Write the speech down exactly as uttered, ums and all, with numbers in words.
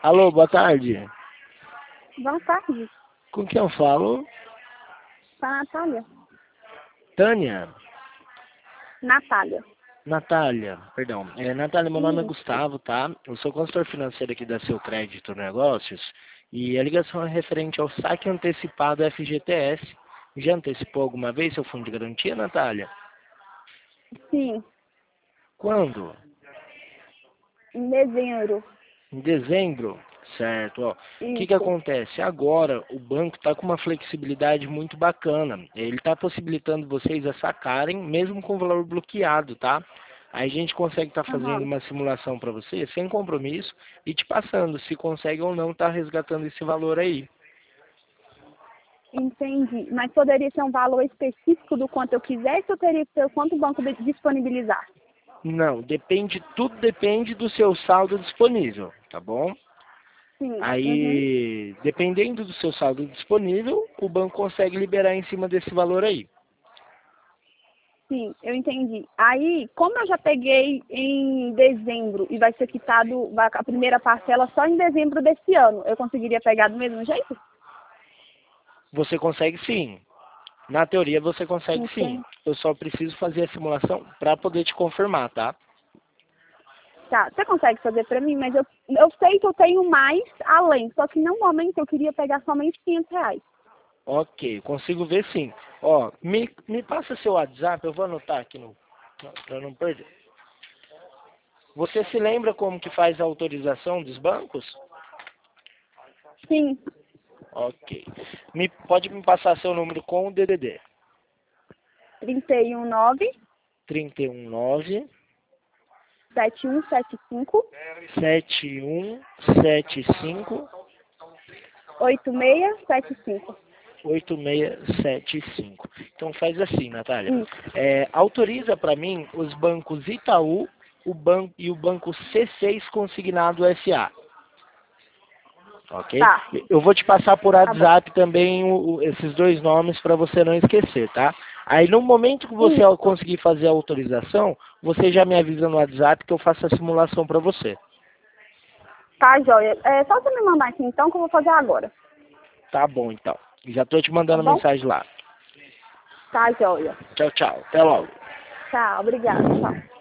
Alô, boa tarde. Boa tarde. Com quem eu falo? Com a Natália. Tânia? Natália. Natália, perdão. É, Natália, meu nome é Isso. Gustavo, tá? Eu sou consultor financeiro aqui da Seu Crédito Negócios e a ligação é referente ao saque antecipado F G T S. Já antecipou alguma vez seu fundo de garantia, Natália? Sim, Quando? em dezembro. Em dezembro? Certo, ó. O que que Isso. acontece? Agora o banco está com uma flexibilidade muito bacana. Ele está possibilitando vocês a sacarem, mesmo com o valor bloqueado, tá? Aí a gente consegue estar fazendo Aham. uma simulação para você, sem compromisso, e te passando se consegue ou não estar resgatando esse valor aí. Entendi. Mas poderia ser um valor específico do quanto eu quisesse ou teria que ser o quanto o banco de- disponibilizar? Não, depende, tudo depende do seu saldo disponível, tá bom? Sim. Uhum. Aí, dependendo do seu saldo disponível, o banco consegue liberar em cima desse valor aí. Sim, eu entendi. Aí, como eu já peguei em dezembro e vai ser quitado vai- a primeira parcela só em dezembro desse ano, eu conseguiria pegar do mesmo jeito? Você consegue sim. Na teoria você consegue sim. Entendi. Eu só preciso fazer a simulação para poder te confirmar, tá? Tá, você consegue fazer pra mim, mas eu, eu sei que eu tenho mais além, só que no momento eu queria pegar somente quinhentos reais. Ok, consigo ver sim. Ó, me, me passa seu WhatsApp, eu vou anotar aqui no, para não perder. Você se lembra como que faz a autorização dos bancos? Sim, Ok. Me, pode me passar seu número com o D D D. trinta e um nove, trinta e um nove, sete um sete cinco, sete um sete cinco, oito seis sete cinco. oito seis sete cinco. Então faz assim, Natália. Isso. É, autoriza para mim os bancos Itaú o banco, e o banco C seis Consignado S A. Ok? Tá, Eu vou te passar por tá bom. WhatsApp também o, o- esses dois nomes para você não esquecer, tá? Aí no momento que você Isso. conseguir fazer a autorização, você já me avisa no WhatsApp que eu faço a simulação para você. Tá, joia. É só você me mandar aqui então que eu vou fazer agora. Tá bom, então. Já tô te Tá mandando bom? mensagem lá. Tá, joia. Tchau, tchau. Até logo. Tá, obrigada. Tchau.